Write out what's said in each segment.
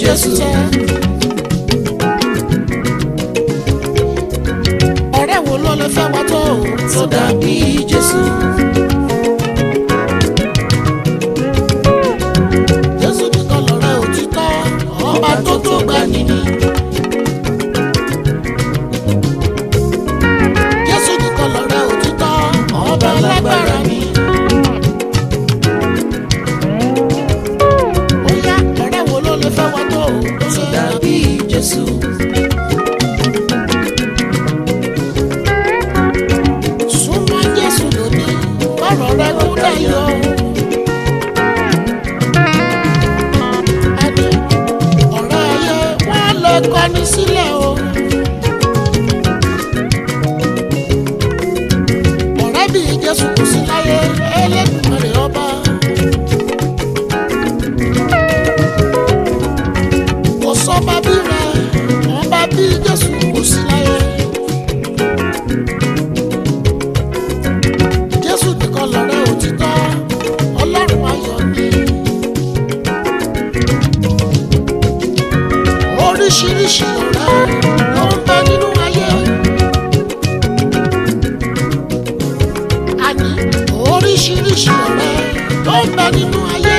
Jésù tẹ́. Ọ̀rẹ́ wo ló lè fẹ́ wá tó dàbí Jésù? Jésù nìkan lọ̀rẹ́ òtítọ́, ọba tó gbà nìyí. Jésù nìkan lọ̀rẹ́ òtítọ́, ọba lágbára ni. Ó yá ọ̀rẹ́ wo ló lè fẹ́ wá tó dàbí Jésù? Súnmọ́ Jésù lónìí, ọ̀rọ̀ rẹ̀ kú dayọ̀. Ẹni ọ̀rẹ́ ayé wọ́n lè kọni sílẹ̀ o. Ọ̀rẹ́ bí Jésù kù sí láyé, Elédùmarè ọba. Kò sọ́ba bí rẹ̀, ọba bí Jésù kù sí láyé. Jésù nìkan lọ̀rẹ́ òtítọ́, Ọlọ́run ayọ̀ ni. Oríṣiríṣi ọ̀rẹ́ ló ń bẹ nínú ayé. Àní oríṣiríṣi ọ̀rẹ́ ló ń bẹ nínú ayé.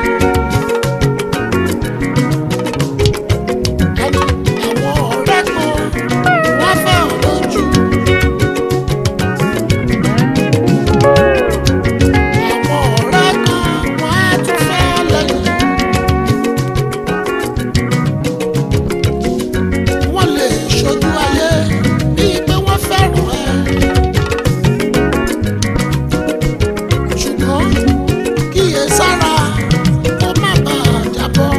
Àní àwọn ọ̀rẹ́ kan wọ́n fẹ́ ọ̀rọ̀ jù. Àwọn ọ̀rẹ́ kan wọ́n á tún fẹ́ lẹ́yìn. Wọ́n lè ṣojú ayé bíi pé wọ́n fẹ́ràn ẹ. Ṣùgbọ́n kíyèsára kó má bàa jábọ́.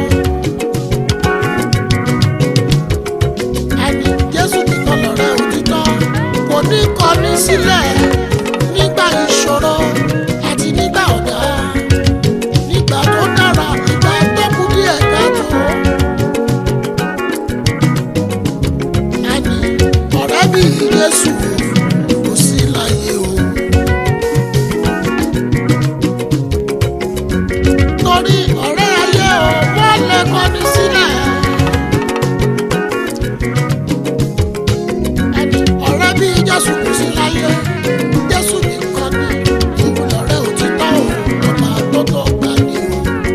Ẹni Jésù nìkan lọ̀rẹ́ òtítọ́, kò ní kọni sílẹ̀ nígbà ìṣòro àti nígbà ọ̀dá. Nígbà tó dára, nígbà tó kù díẹ̀ káàtó. Ẹni ọ̀rẹ́ bí Jésù kò sí láyé o. Torí ọ̀rẹ́ ayé o, wọ́n lè kọni sílẹ̀. Ẹni ọ̀rẹ́ bí Jésù kò sí láyé, Jésù nìkan ni òun lọ̀rẹ́ òtítọ́ o, ọba tó gbà ní o.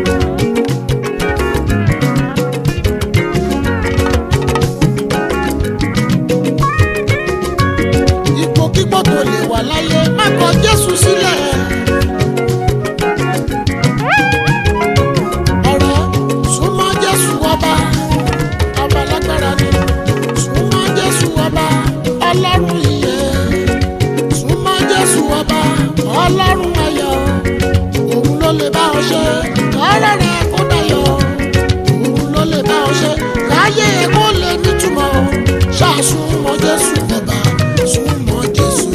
Ipòkípò tó lè wà láyé, má kọ̀ Jésù sílẹ̀. Ọ̀rẹ́ súnmọ́ Jésù ọba, ọba lágbára ni. Súnmọ́ Jésù ọba, Ọlọ́run ìyè. Súnmọ́ Jésù ọba, Ọlọ́run ayọ̀. Òun ló lè bá ọ ṣe, ọ̀rẹ́ rẹ kó dayọ̀. Òun ló lè bá ọ ṣe, káyé kó lè nítumọ̀. Ṣáà súnmọ́ Jésù ọba, súnmọ́ Jésù.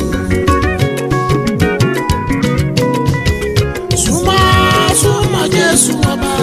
Súnmọ́ Jésù ọba.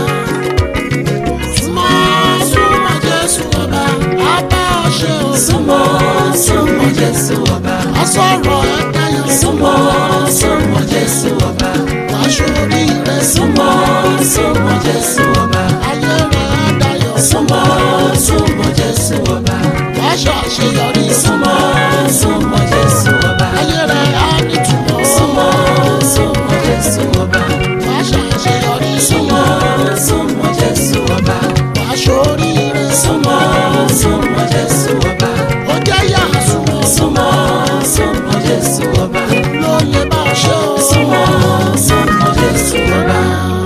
Súnmọ́ Jésù ọba. A bá ọ ṣe o. Súnmọ́ Jésù ọba. A sọ̀rọ̀ ẹ dayọ̀. Súnmọ́ Jésù ọba. Wàá ṣorí rẹ. Súnmọ́ Jésù ọba. Ayé rẹ á dayọ̀. Súnmọ́ Jésù ọba. Wàá ṣàṣeyọrí. Súnmọ́ Jésù ọba. Ayé rẹ á nítumọ̀. Súnmọ́ Jésù ọba. Wàá ṣàṣeyọrí. Súnmọ́ Jésù ọba. Wàá ṣorí rẹ. Súnmọ́ Jésù ọba. Ó jẹ́ yà súnmọ́. Súnmọ́ Jésù ọba. Ló lè bá ọ ṣe o. Súnmọ́ Jésù ọba.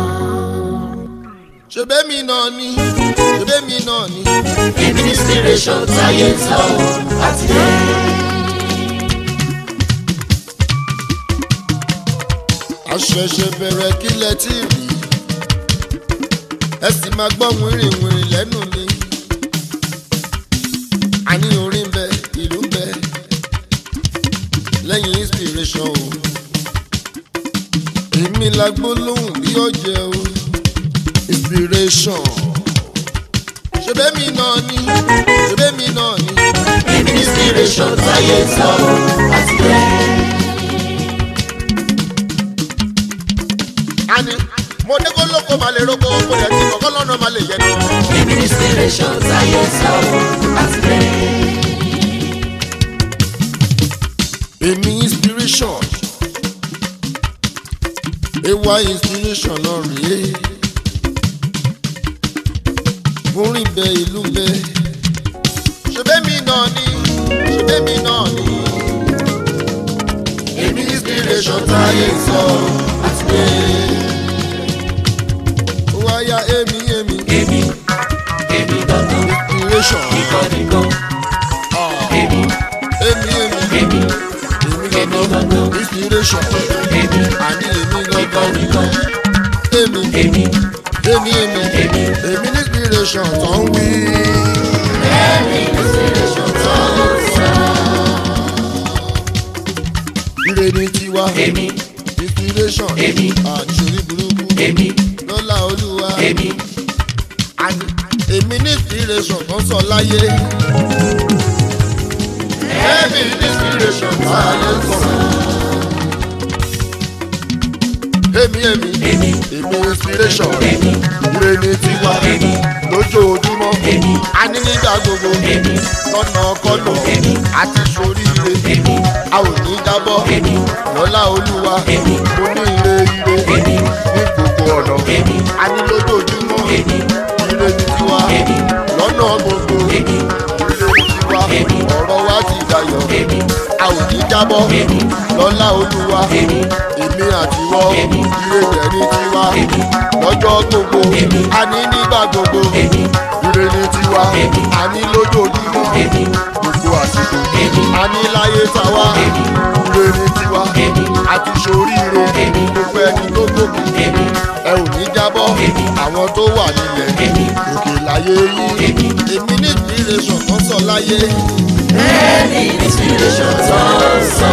Ṣèbémi náà ni, ṣèbémi náà ni. Inspiration táyé tán àti dé. Àṣẹ̀ṣẹ̀ bẹ̀rẹ̀ kílẹ̀ tí rí. Ẹ sì máa gbọ́ wìrìwìrì lẹ́nu mi. Àní orin bẹ, ìlú bẹ. Lẹ́yìn inspiration o. Èmi la gbólóhùn bí ọ̀jẹ̀ o. Inspiration. Ṣèbémi náà ni, ṣèbémi náà ni. Inspiration táyé tán àti dé. Àní mo dé kó lóko máa lè roko mo dẹ̀ ti kọ̀kọ́ lọ́nà máa lè yẹ ni. Èmi ní inspiration táyé sọ àti bẹ́ẹ̀. Èmi inspiration ewa inspiration náà rèé mo rìn bẹ ìlú bẹ ṣebémi náà ni ṣebémi náà ni. Èmi inspiration táyé sọ àti bẹ́ẹ̀. Wáyà èmi dandan inspiration nìkan. Èmi gangan inspiration àní èmi gangan èmi ní inspiration tó ń wí. Èmi ní inspiration tó ń sọ. Ire ni tiwa Èmi inspiration àṣírí burúkú lọ́lá olúwa àní èmi ní inspiration tó ń sọ láyé. Èmi ní inspiration táyé sọ. Èmi inspiration ire ni tiwa lójoojúmọ́ àní nígbà gbogbo lọ́nà kọ́nà àti soríire a ò ní jábọ́ lọ́lá olúwa mo ní ire ní gbogbo ọ̀nà àní lójoojúmọ́ ire ni tiwa lọ́nà gbogbo ire ni tiwa ọ̀rọ̀ wa ti dayọ̀ a ò ní jábọ́ lọ́lá olúwa èmi àtiwọ́ ire rẹ̀ ní tiwa lọ́jọ́ gbogbo àní nígbà gbogbo ire ní tiwa àní lójoojúmọ́ gbogbo àsìkò àní láyé tàwa ire ní tiwa àti soríire gbogbo ẹni tó gòkè ẹ ò ní jábọ́ àwọn tó wà nílẹ̀ òkè láyé yìí èmi ní inspiration tó sọ láyé. Èmi ní inspiration tó ń sọ.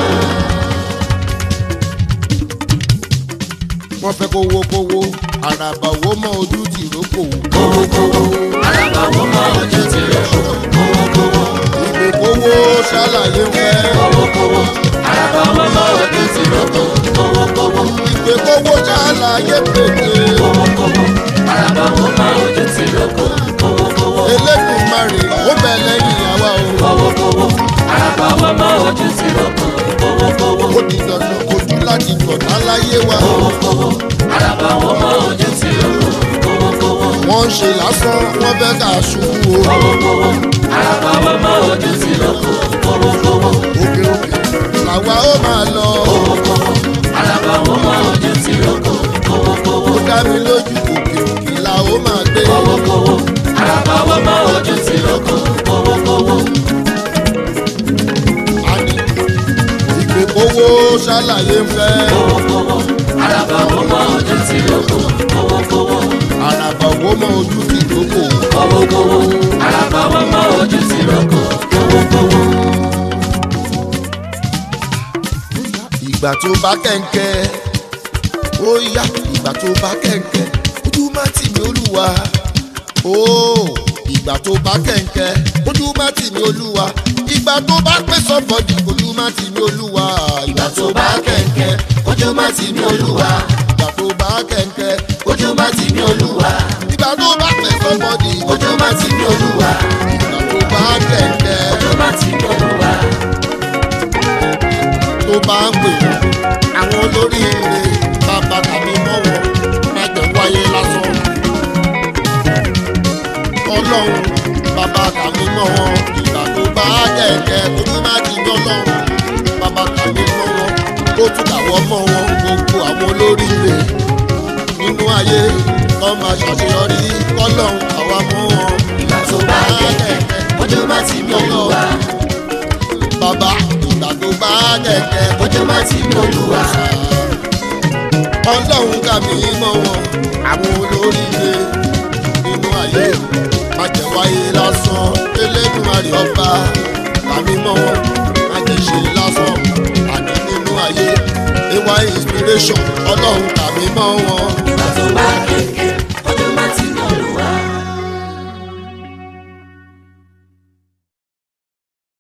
Wọ́n fẹ́ kówó àràbà wo mọ ojú ti rókò. Àràbà wo mọ ojú ti rókò. Ìgbè kówó ṣàlàyé fẹ́. Àràbà wo mọ ojú ti rókò. Ìgbè kówó ṣàlàyé pèsè. Àràbà wo mọ ojú ti rókò. Elédùmarè ó bẹ lẹ́yìn àwa o. Àràbà wo mọ ojú ti rókò. Ó di dandan ojú láti gbọ̀dá láyé wa. Àràbà wo mọ ojú ti rókò. Wọ́n ń ṣe lásán wọ́n fẹ́ ká ṣubú o. Àràbà wo mọ ojú ti rókò. Òkè làwa ó máa lọ. Àràbà wo mọ ojú ti rókò. Ó dá mi lójú òkè là ó máa gbé. Àràbà wo mọ ojú ti rókò. Àní ìgbè kówó ṣàlàyé fẹ́. Àràbà wo mọ ojú ti rókò. Àràbà wo mọ ojú ti rókò. Àràbà wo mọ ojú ti rókò. Ìgbà tó bá kẹ̀ǹkẹ́ ó yá ìgbà tó bá kẹ̀ǹkẹ́ ojú má tì mí olúwa. Ìgbà tó bá kẹ̀ǹkẹ́ ojú má tì mí olúwa. Ìgbà tó bá pẹ́ sọ́bọ̀dì ojú má tì mí olúwa. Ìgbà tó bá kẹ̀ǹkẹ́ ojú má tì mí olúwa. Ìgbà tó bá kẹ̀ǹkẹ́ ojú má tì mí olúwa. ìgbà tó bá pẹ́ sọ́bọ̀dì ojú má tì mí olúwa. ìgbà tó bá kẹ̀ǹkẹ́ ojú má tì mí olúwa. tó bá ń pè wọ́n àwọn olóríire bàbá tàbí mọ́ wọn má jẹ́ wáyé lásán. Ọlọ́run bàbá tàbí mọ́ wọn ìgbà tó bá kẹ̀kẹ́ ojú má ti yọ lọ́run bàbá tàbí mọ́ wọn ó tún kàwọ́ mọ́ wọn gbogbo àwọn olóríire nínú ayé kọ́ máa ṣàṣeyọrí kọ́lọ́run àwa mọ́ wọn. Ìgbà tó bá kẹ̀kẹ́ ojú má tì mí olúwa. Bàbá ìgbà tó bá kẹ̀kẹ́ ojú má tì mí olúwa. Ọlọ́run kà mí mọ́ wọn àwọn olóríire nínú ayé má jẹ́ wáyé lásán Elédùmarè ọba kà mí mọ́ wọn má jẹ́ ṣe lásán àní nínú ayé ewa inspiration Ọlọ́run kà mí mọ́ wọn. Ìgbà tó bá kẹ̀kẹ́